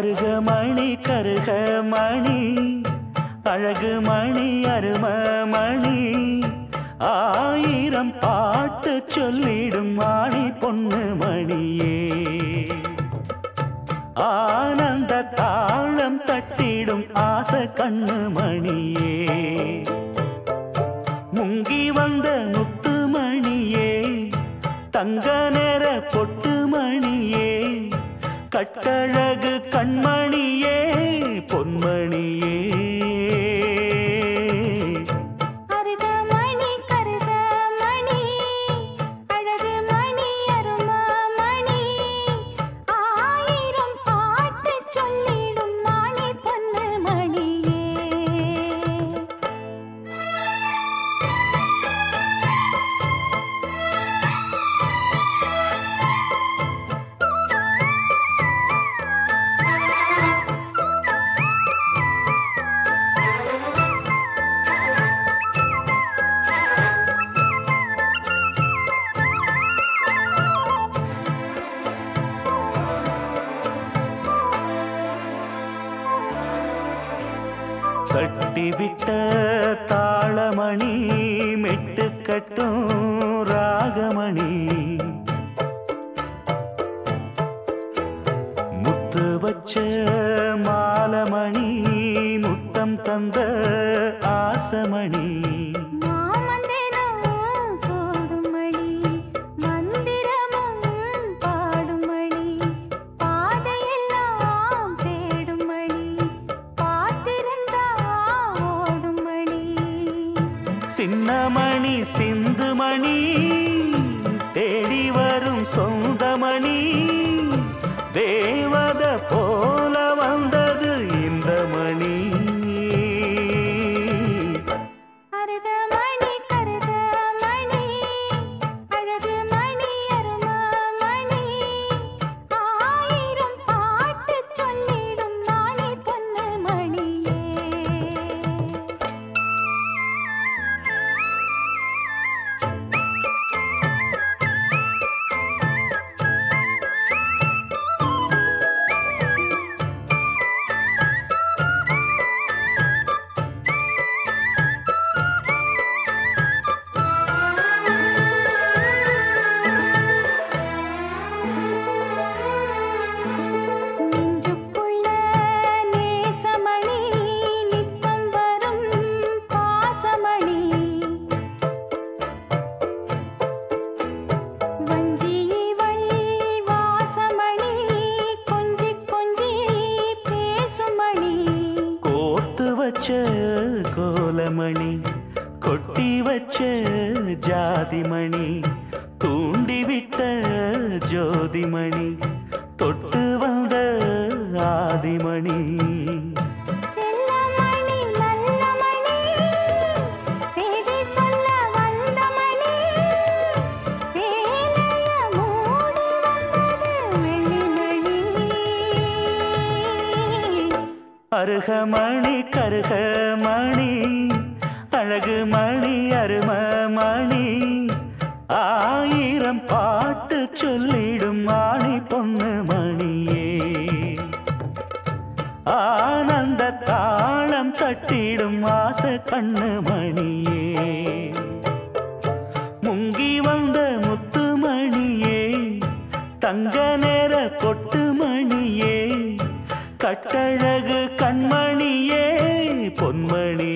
அருகமணி கருகமணி அழகுமணி அருமமணி ஆயிரம் பாட்டு சொல்லிடும் மாணி பொண்ணு மணியே ஆனந்த தாளம் தட்டிடும் ஆசை கண்ணு மணியே முங்கி வந்த முத்து மணியே தங்க நேர பொட்டு மணியே கட்டழகு கண்மணியே பொன்மணியே கட்டிவிட்ட தாளமணி மெட்டு கட்டும் ராகமணி முத்து வச்ச மாலமணி முத்தம் தந்த ஆசமணி சின்னமணி சிந்துமணி தேடி வரும் சொந்தமணி தேவத போல வந்தது இந்த மணி அருகமணி கருகமணி அழகுமணி அருமமணி ஆயிரம் பாட்டு சொல்லிடும் நாணி பொண்ணு மணியே கோலமணி கொட்டி வச்ச ஜாதிமணி தூண்டிவிட்ட ஜோதிமணி தொட்டு வந்த ஆதிமணி அருகமணி கருகமணி அழகுமணி அருமமணி ஆயிரம் பாட்டு சொல்லிடும் மாணி பொண்ணு மணியே ஆனந்த தாளம் தட்டிடும் ஆசை கண்ணு மணியே முங்கி வந்த முத்து மணியே தங்க நேர பொட்டு மணியே கட்டழகு கண்மணியே பொன்மணி